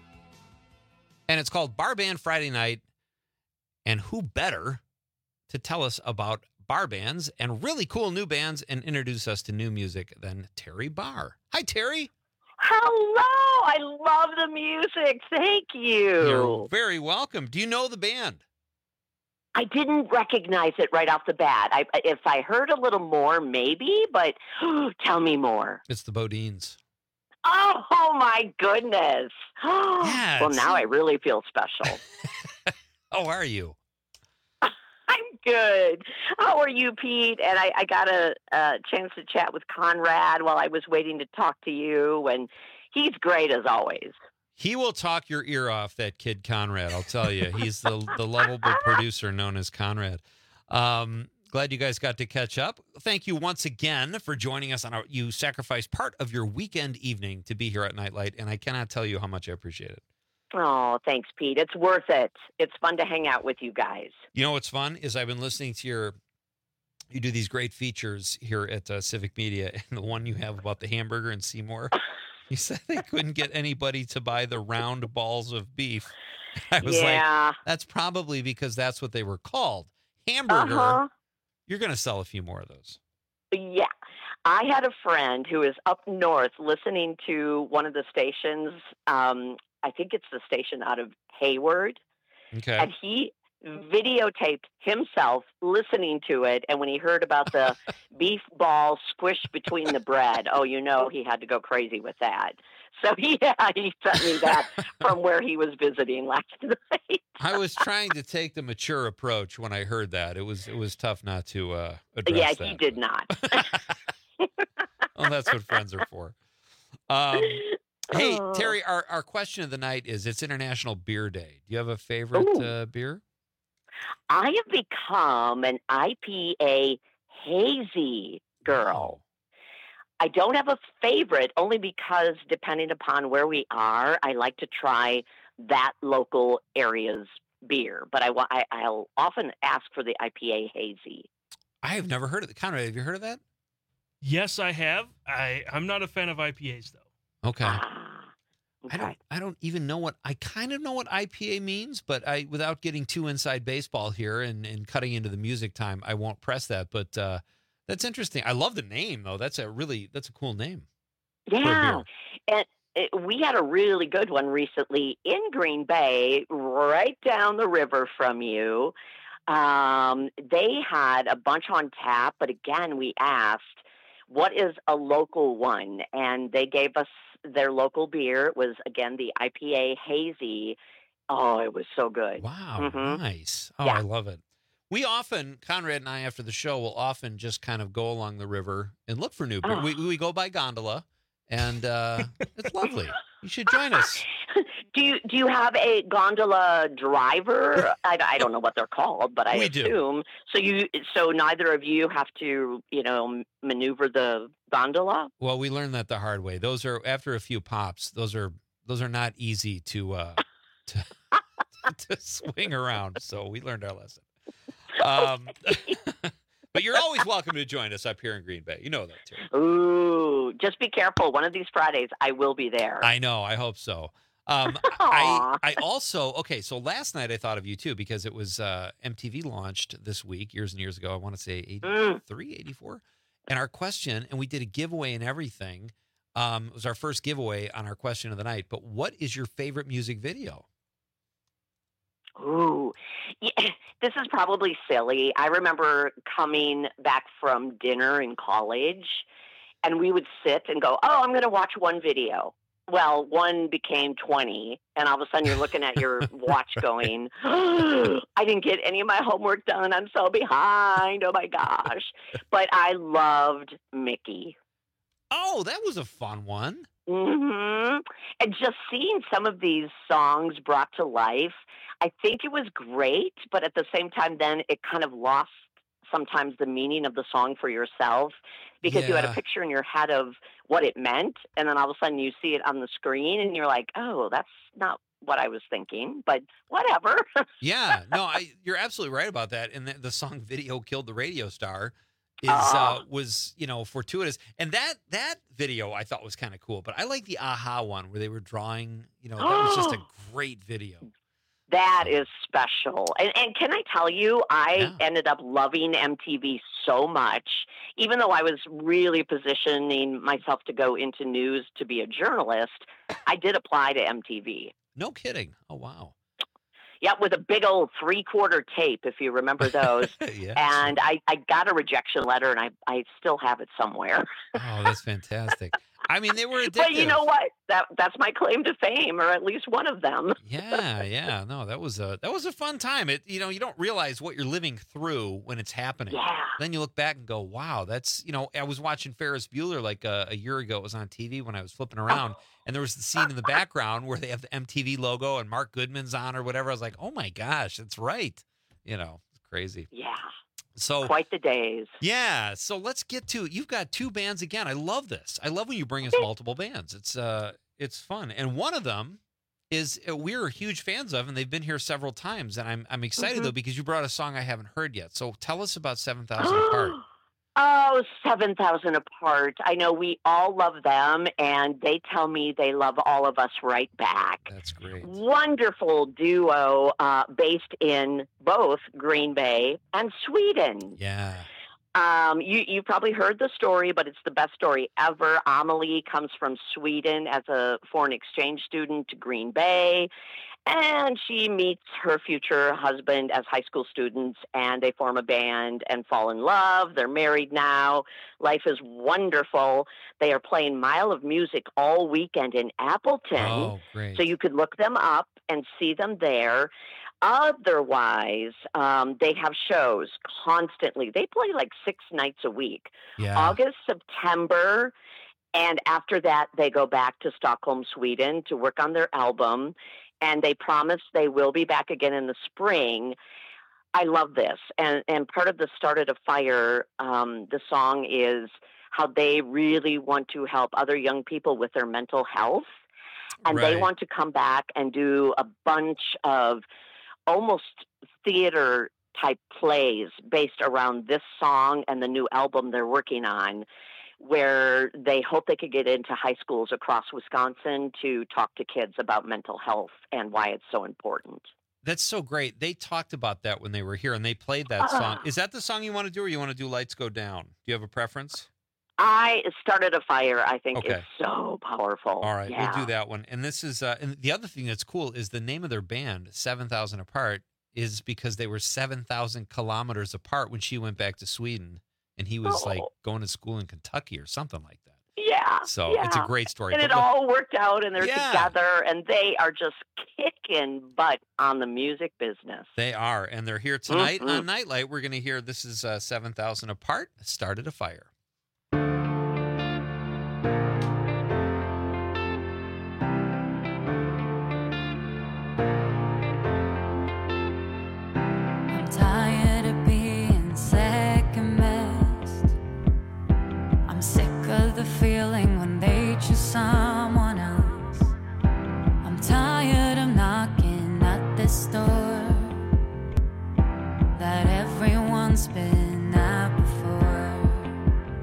And it's called Bar Band Friday Night. And who better to tell us about bar bands and really cool new bands and introduce us to new music than Terry Barr. Hi, Terry. Hello. I love the music. Thank you. You're very welcome. Do you know the band? I didn't recognize it right off the bat. If I heard a little more, maybe, but tell me more. It's the Bodines. Oh, my goodness. Yeah, well, now I really feel special. How are you? I'm good. How are you, Pete? And I got a chance to chat with Conrad while I was waiting to talk to you, and he's great as always. He will talk your ear off, that kid Conrad, I'll tell you. He's the lovable producer known as Conrad. Glad you guys got to catch up. Thank you once again for joining us. You sacrificed part of your weekend evening to be here at Nightlight, and I cannot tell you how much I appreciate it. Oh, thanks, Pete. It's worth it. It's fun to hang out with you guys. You know what's fun is I've been listening to you do these great features here at Civic Media, and the one you have about the hamburger in Seymour, you said they couldn't get anybody to buy the round balls of beef. I was like, that's probably because that's what they were called. Hamburger. Uh-huh. You're going to sell a few more of those. Yeah. I had a friend who is up north listening to one of the stations. I think it's the station out of Hayward. Okay. And he videotaped himself listening to it. And when he heard about the beef ball squished between the bread, he had to go crazy with that. So, he sent me that from where he was visiting last night. I was trying to take the mature approach when I heard that. It was tough not to address yeah, that. he did not. Well, that's what friends are for. Hey, Terry, our question of the night is, it's International Beer Day. Do you have a favorite beer? I have become an IPA hazy girl. I don't have a favorite, only because depending upon where we are, I like to try that local area's beer. But I'll often ask for the IPA hazy. I have never heard of it. Conrad, have you heard of that? Yes, I have. I'm not a fan of IPAs, though. Okay. Okay. I don't even know I kind of know what IPA means, but without getting too inside baseball here and cutting into the music time, I won't press that. But that's interesting. I love the name, though. That's a cool name. Yeah. And we had a really good one recently in Green Bay, right down the river from you. They had a bunch on tap, but again, we asked, what is a local one? And they gave us their local beer. It was, again, the IPA hazy. Oh, it was so good. Wow, nice. Oh, Yeah. I love it. We often, Conrad and I, after the show, will often just kind of go along the river and look for new beer. We go by gondola, and it's lovely. You should join us. Do you have a gondola driver? I don't know what they're called, but I We do. assume. So neither of you have to, maneuver the gondola? Well, we learned that the hard way. Those are, after a few pops, those are not easy to swing around. So we learned our lesson. But you're always welcome to join us up here in Green Bay. You know that, too. Ooh, just be careful. One of these Fridays, I will be there. I know. I hope so. I also, so last night I thought of you, too, because it was MTV launched this week, years and years ago. I want to say 83, 84. And our question, and we did a giveaway and everything. It was our first giveaway on our question of the night. But what is your favorite music video? Ooh, yeah, this is probably silly. I remember coming back from dinner in college, and we would sit and go, I'm going to watch one video. Well, one became 20, and all of a sudden you're looking at your watch going, I didn't get any of my homework done. I'm so behind. Oh, my gosh. But I loved Mickey. Oh, that was a fun one. Mm-hmm. And just seeing some of these songs brought to life, I think it was great, but at the same time, then it kind of lost sometimes the meaning of the song for yourself because you had a picture in your head of what it meant, and then all of a sudden you see it on the screen, and you're like, oh, that's not what I was thinking, but whatever. Yeah, no, you're absolutely right about that. And the song Video Killed the Radio Star was fortuitous. And that video I thought was kind of cool. But I like the Aha one where they were drawing. That was just a great video. That is special. And can I tell you, I ended up loving MTV so much, even though I was really positioning myself to go into news to be a journalist, I did apply to MTV. No kidding. Oh, wow. Yeah, with a big old 3/4 tape, if you remember those. Yes. And I got a rejection letter, and I still have it somewhere. Oh, that's fantastic. I mean, they were addictive. But you know what? That's my claim to fame, or at least one of them. Yeah. No, that was a fun time. You don't realize what you're living through when it's happening. Yeah. Then you look back and go, wow, that's, I was watching Ferris Bueller like a year ago. It was on TV when I was flipping around, and there was the scene in the background where they have the MTV logo and Mark Goodman's on or whatever. I was like, oh my gosh, that's right. It's crazy. Yeah. So quite the days. Yeah. So let's get to, you've got two bands again. I love this. I love when you bring us multiple bands. It's fun. And one of them is we're huge fans of, and they've been here several times. And I'm excited though, because you brought a song I haven't heard yet. So tell us about 7,000 Apart. Oh, 7,000 Apart. I know we all love them, and they tell me they love all of us right back. That's great. Wonderful duo based in both Green Bay and Sweden. Yeah. You probably heard the story, but it's the best story ever. Amelie comes from Sweden as a foreign exchange student to Green Bay, and she meets her future husband as high school students, and they form a band and fall in love. They're married now. Life is wonderful. They are playing Mile of Music all weekend in Appleton. Oh, great. So you could look them up and see them there. Otherwise, they have shows constantly. They play like 6 nights a week. Yeah. August, September, and after that, they go back to Stockholm, Sweden to work on their album. And they promise they will be back again in the spring. I love this. And part of the Started a Fire, the song is how they really want to help other young people with their mental health. And they want to come back and do a bunch of almost theater type plays based around this song and the new album they're working on, where they hope they could get into high schools across Wisconsin to talk to kids about mental health and why it's so important. That's so great. They talked about that when they were here, and they played that song. Is that the song you want to do, or you want to do Lights Go Down? Do you have a preference? I Started a Fire, I think, is so powerful. All right, yeah. We'll do that one. And this is, and the other thing that's cool is the name of their band, 7,000 Apart, is because they were 7,000 kilometers apart when she went back to Sweden. And he was like going to school in Kentucky or something like that. Yeah. So it's a great story. And it all worked out, and they're together, and they are just kicking butt on the music business. They are. And they're here tonight on Nightlight. We're going to hear, this is 7,000 Apart, Started a Fire. Feeling when they choose someone else. I'm tired of knocking at this door that everyone's been at before.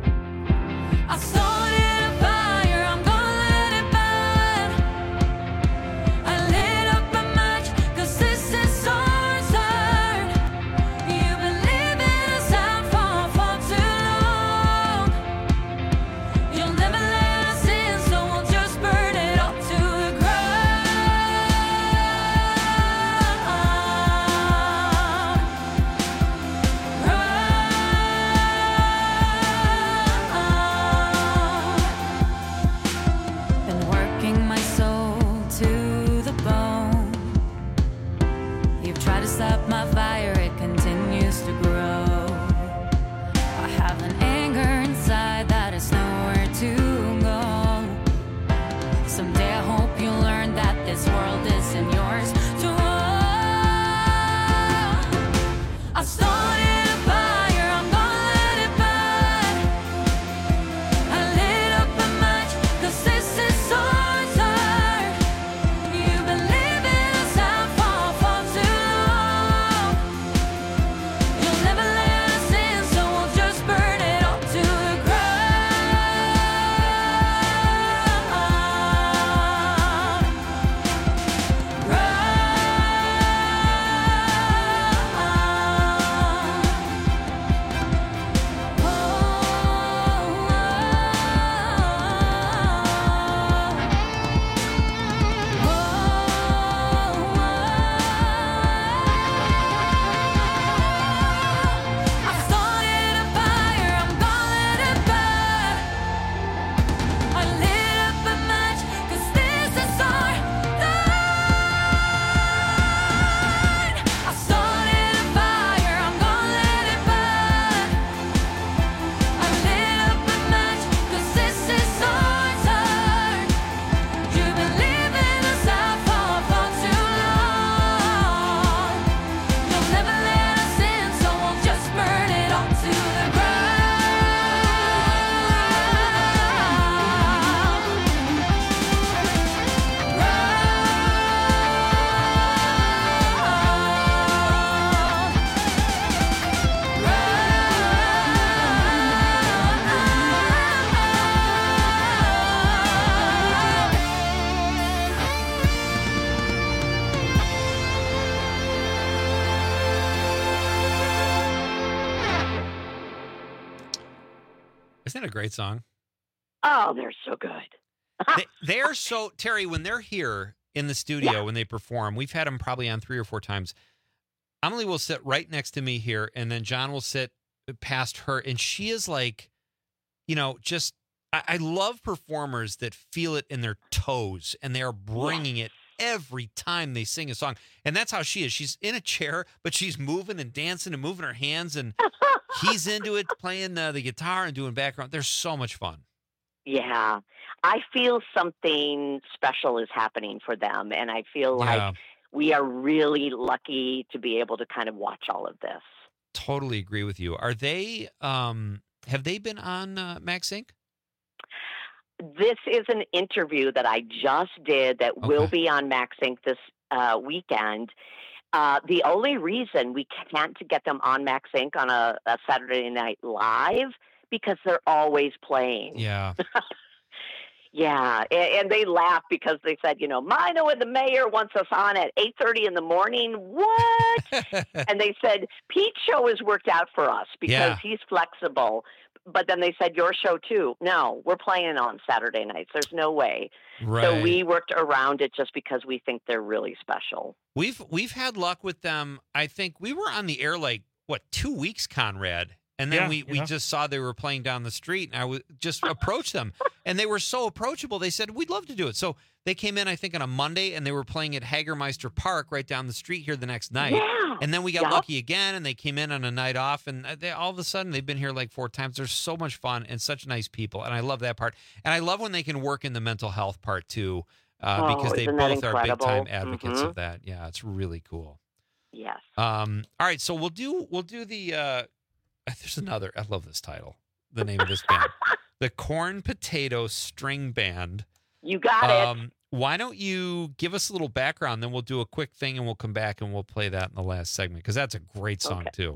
Isn't that a great song? Oh, they're so good. They are so, Terry, when they're here in the studio, when they perform, we've had them probably on 3 or 4 times. Emily will sit right next to me here, and then John will sit past her, and she is like, just, I love performers that feel it in their toes, and they are bringing it every time they sing a song. And that's how she is. She's in a chair, but she's moving and dancing and moving her hands, and he's into it, playing the guitar and doing background. They're so much fun. Yeah. I feel something special is happening for them, and I feel like we are really lucky to be able to kind of watch all of this. Totally agree with you. Are they, have they been on Max Inc.? This is an interview that I just did that will be on Max Inc. this weekend. The only reason we can't get them on Max Inc. on a Saturday Night Live, because they're always playing. Yeah. Yeah, and they laugh because they said, Mino and the mayor wants us on at 8:30 in the morning. What? And they said, Pete's show has worked out for us because he's flexible. But then they said, your show too. No, we're playing on Saturday nights. There's no way. Right. So we worked around it just because we think they're really special. We've had luck with them. I think we were on the air 2 weeks, Conrad? And then we just saw they were playing down the street, and I would just approach them. And they were so approachable. They said, we'd love to do it. So they came in, I think, on a Monday, and they were playing at Hagermeister Park right down the street here the next night. Yeah. And then we got lucky again, and they came in on a night off, and all of a sudden they've been here 4 times. They're so much fun and such nice people, and I love that part. And I love when they can work in the mental health part, too, because they both are big-time advocates of that. Yeah, it's really cool. Yes. All right, so we'll do the... there's another. I love this title. The name of this band, the Corn Potato String Band. You got it. Why don't you give us a little background? Then we'll do a quick thing, and we'll come back and we'll play that in the last segment because that's a great song too.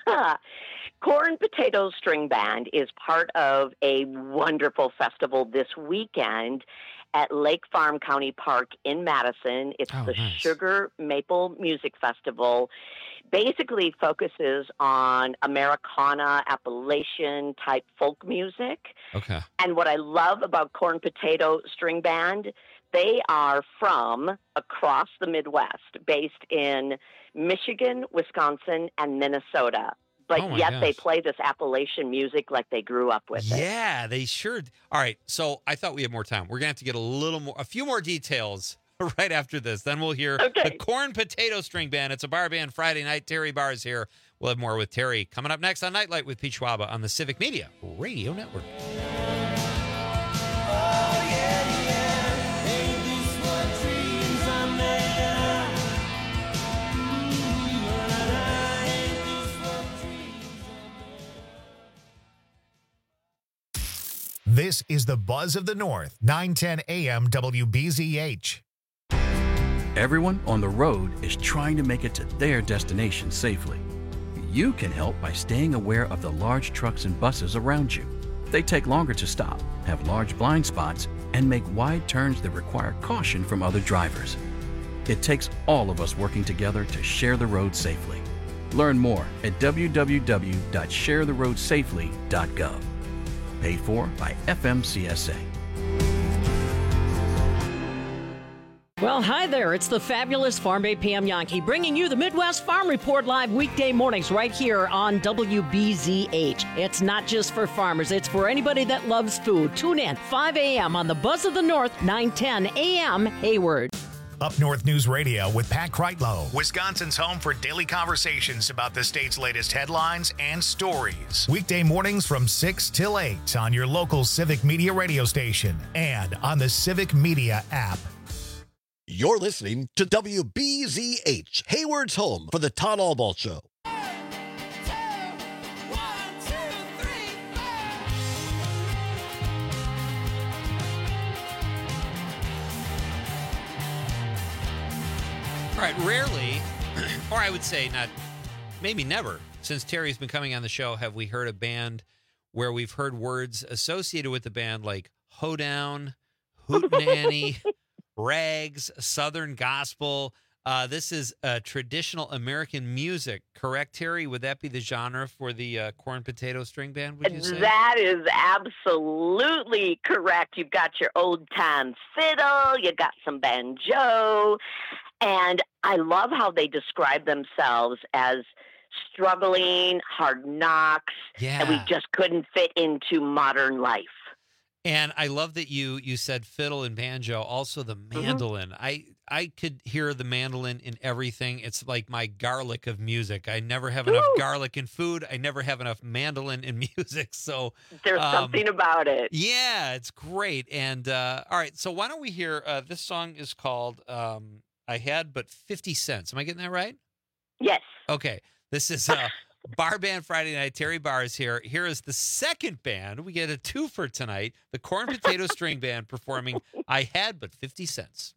Corn Potato String Band is part of a wonderful festival this weekend at Lake Farm County Park in Madison. It's the Sugar Maple Music Festival. Basically focuses on Americana, Appalachian type folk music. Okay. And what I love about Corn Potato String Band, they are from across the Midwest, based in Michigan, Wisconsin, and Minnesota. But yet they play this Appalachian music like they grew up with it. Yeah, they sure. All right, so I thought we had more time. We're going to have to get a few more details right after this. Then we'll hear the Corn Potato String Band. It's a bar band Friday night. Terry Barr is here. We'll have more with Terry coming up next on Nightlight with Pete Schwaba on the Civic Media Radio Network. This is the Buzz of the North, 910 AM WBZH. Everyone on the road is trying to make it to their destination safely. You can help by staying aware of the large trucks and buses around you. They take longer to stop, have large blind spots, and make wide turns that require caution from other drivers. It takes all of us working together to share the road safely. Learn more at www.sharetheroadsafely.gov. Paid for by FMCSA. Well, hi there. It's the fabulous Farm Bay Pam Yankee bringing you the Midwest Farm Report live weekday mornings right here on WBZH. It's not just for farmers. It's for anybody that loves food. Tune in 5 a.m. on the Buzz of the North, 910 a.m. Hayward. Up North News Radio with Pat Kreitlow, Wisconsin's home for daily conversations about the state's latest headlines and stories. Weekday mornings from 6 till 8 on your local Civic Media radio station and on the Civic Media app. You're listening to WBZH, Hayward's home for the Todd Albaugh Show. All right, rarely, or I would say not, maybe never, since Terry's been coming on the show, have we heard a band where we've heard words associated with the band like hoedown, hootenanny, rags, Southern gospel. This is traditional American music, correct, Terry? Would that be the genre for the corn potato string band, would you say? That is absolutely correct. You've got your old-time fiddle, you got some banjo, and I love how they describe themselves as struggling, hard knocks, and we just couldn't fit into modern life. And I love that you said fiddle and banjo, also the mandolin. I could hear the mandolin in everything. It's like my garlic of music. I never have enough garlic in food. I never have enough mandolin in music. So there's something about it. Yeah, it's great. And all right, so why don't we hear this song is called I Had But 50 Cents. Am I getting that right? Yes. Okay. This is Bar Band Friday Night. Terry Barr is here. Here is the second band. We get a twofer tonight. The Corn Potato String Band performing I Had But 50 Cents.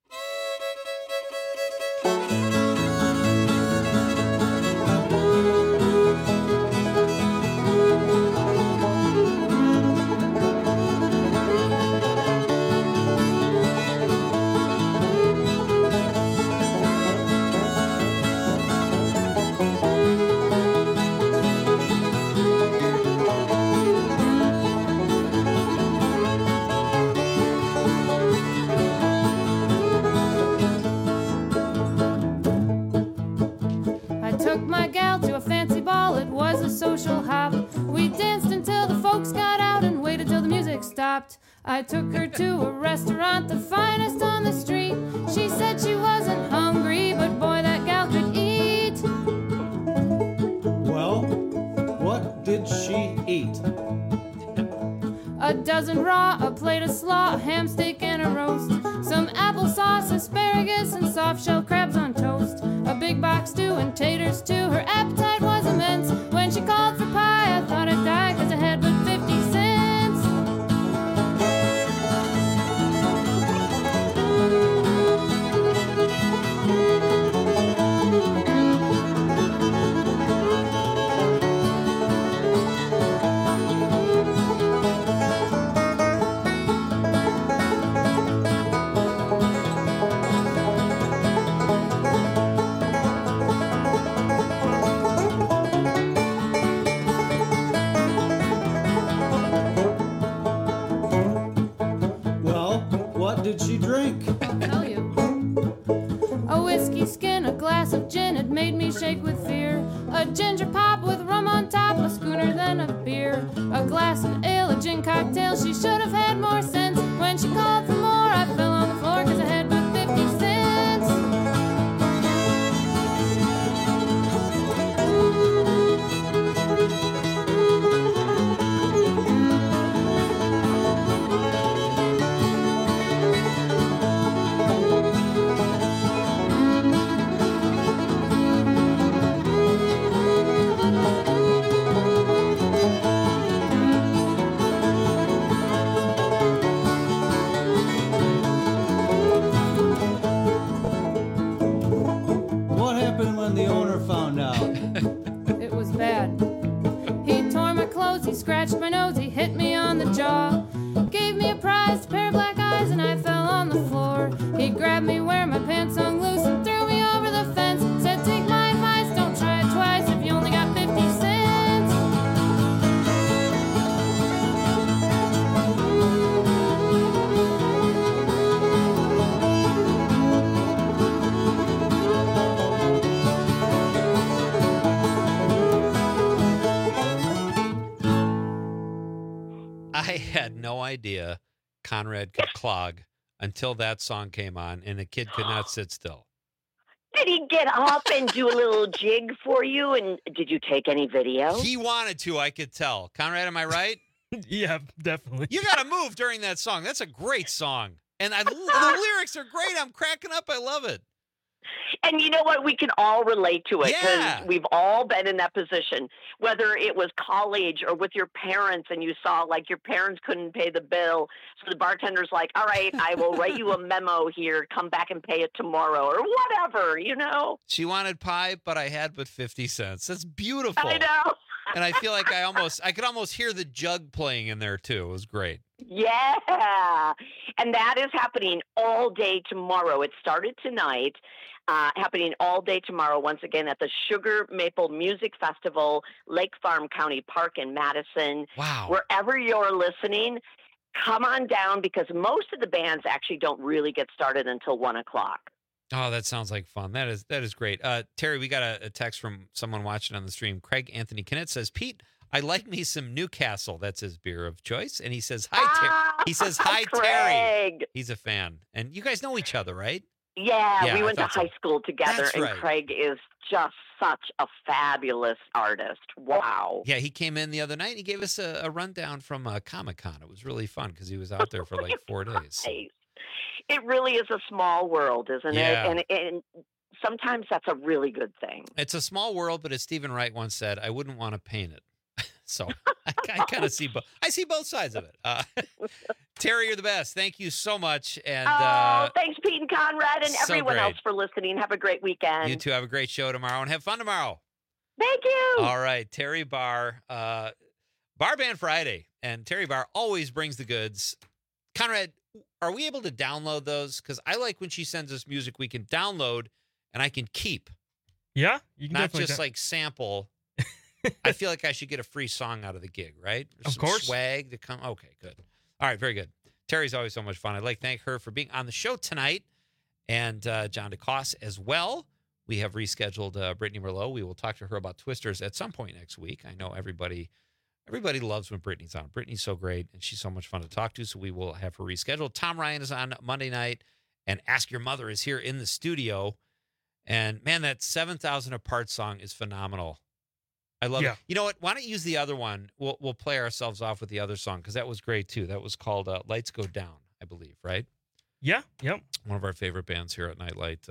Social hop. We danced until the folks got out and waited till the music stopped. I took her to a restaurant, the finest on the street. She said she wasn't hungry, but boy, that gal could eat. Well, what did she eat? A dozen raw, a plate of slaw, a ham steak and a roast, some applesauce, asparagus, and soft-shell crabs on toast, a big box stew and taters too. Her appetite was immense. When she called for pie, I thought I'd die 'cause I had but 50 cents. Did she drink? I'll tell you. A whiskey skin, a glass of gin, it made me shake with fear. A ginger pop with rum on top, a schooner then a beer. A glass of ale, a gin cocktail, she should have had more sense. When she called for more, I fell on the floor 'cause I had but 50 cents. When the owner found out? It was bad. He tore my clothes, he scratched my nose, he hit me on the jaw, gave me a prized pair of black eyes, and I fell on the floor. He grabbed me where my pants hung loose and threw me over the fence. Said, take my advice, don't try it twice if you only got 50 cents. I had no idea Conrad could clog until that song came on, and the kid could not sit still. Did he get up and do a little jig for you? And did you take any video? He wanted to, I could tell. Conrad, am I right? Yeah, definitely. You got to move during that song. That's a great song. And the lyrics are great. I'm cracking up. I love it. And you know what? We can all relate to it because Yeah. we've all been in that position, whether it was college or with your parents and you saw like your parents couldn't pay the bill. So the bartender's like, all right, I will write you a memo here. Come back and pay it tomorrow or whatever, you know? She wanted pie, but I had but 50 cents. That's beautiful. I know. And I feel like I could almost hear the jug playing in there too. It was great. Yeah. And that is happening all day tomorrow. It started tonight, happening all day tomorrow, once again, at the Sugar Maple Music Festival, Lake Farm County Park in Madison. Wow. Wherever you're listening, come on down because most of the bands actually don't really get started until 1 o'clock. Oh, that sounds like fun. That is great. Terry, we got a text from someone watching on the stream. Craig Anthony Kennett says, Pete, I like me some Newcastle. That's his beer of choice. And he says, hi, Terry. He says, hi, Terry. He's a fan. And you guys know each other, right? Yeah, we went to high school together, That's and right. Craig is just such a fabulous artist. Wow. Yeah, he came in the other night and he gave us a rundown from Comic-Con. It was really fun because he was out there for like 4 days. It really is a small world, isn't Yeah. it? And sometimes that's a really good thing. It's a small world, but as Stephen Wright once said, I wouldn't want to paint it. So I kind of see both sides of it. Terry, you're the best. Thank you so much. And thanks, Pete and Conrad, and so everyone great. else for listening. Have a great weekend. You two have a great show tomorrow and have fun tomorrow. Thank you. All right, Terry Barr, Bar Band Friday, and Terry Barr always brings the goods. Conrad, are we able to download those? Because I like when she sends us music we can download and I can keep. Yeah, you can not definitely just like sample. I feel like I should get a free song out of the gig, right? Of Some course. swag to come. Okay, good. All right, very good. Terry's always so much fun. I'd like to thank her for being on the show tonight, and John DeCoste as well. We have rescheduled Brittany Merlot. We will talk to her about Twisters at some point next week. I know everybody loves when Brittany's on. Brittany's so great, and she's so much fun to talk to, so we will have her rescheduled. Tom Ryan is on Monday night, and Ask Your Mother is here in the studio. And, man, that 7,000 Apart song is phenomenal. I love it. You know what? Why don't you use the other one? We'll play ourselves off with the other song because that was great, too. That was called Lights Go Down, I believe, right? Yeah, yep. One of our favorite bands here at Nightlight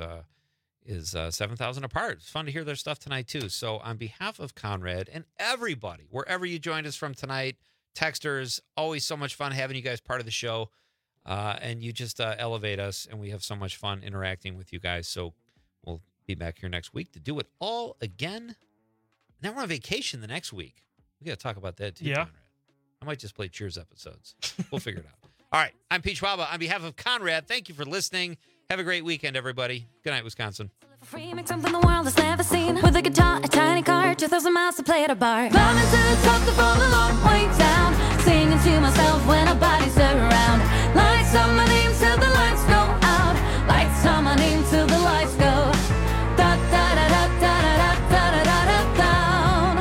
is 7,000 Apart. It's fun to hear their stuff tonight, too. So on behalf of Conrad and everybody, wherever you joined us from tonight, texters, always so much fun having you guys part of the show. And you just elevate us, and we have so much fun interacting with you guys. So we'll be back here next week to do it all again. Now we're on vacation the next week. We got to talk about that, too, Yeah. Conrad. I might just play Cheers episodes. We'll figure it out. All right. I'm Pete Schwaba. On behalf of Conrad, thank you for listening. Have a great weekend, everybody. Good night, Wisconsin. Free, make something the world has never seen. With a guitar, a tiny car, 2,000 miles to play at a bar. Climbing to the top to fall a long way down. Singing to myself when nobody's around. Lights on my name till the lights go out. Lights on my name till the lights go. Da da da da da da da da da da down.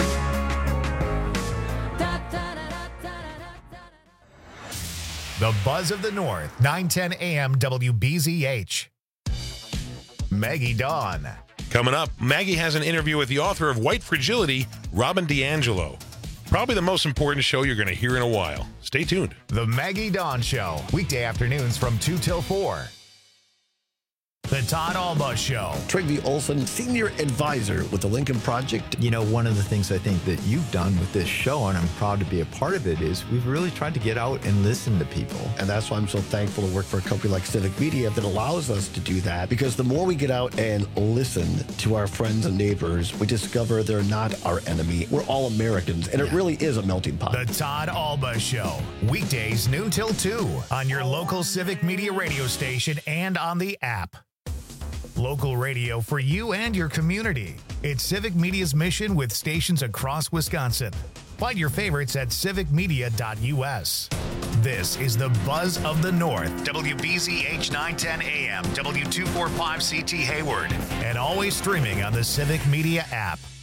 Da da da da da da. The Buzz of the North, 910 AM WBZH. Maggie Dawn. Coming up, Maggie has an interview with the author of White Fragility, Robin DiAngelo. Probably the most important show you're going to hear in a while. Stay tuned. The Maggie Dawn Show, weekday afternoons from 2 till 4. The Todd Alba Show. Trygve Olson, Senior Advisor with the Lincoln Project. You know, one of the things I think that you've done with this show, and I'm proud to be a part of it, is we've really tried to get out and listen to people. And that's why I'm so thankful to work for a company like Civic Media that allows us to do that. Because the more we get out and listen to our friends and neighbors, we discover they're not our enemy. We're all Americans, and it really is a melting pot. The Todd Alba Show, weekdays noon till 2 on your local Civic Media radio station and on the app. Local radio for you and your community. It's Civic Media's mission with stations across Wisconsin. Find your favorites at civicmedia.us. This is the Buzz of the North, WBZH 910 AM, W245CT Hayward, and always streaming on the Civic Media app.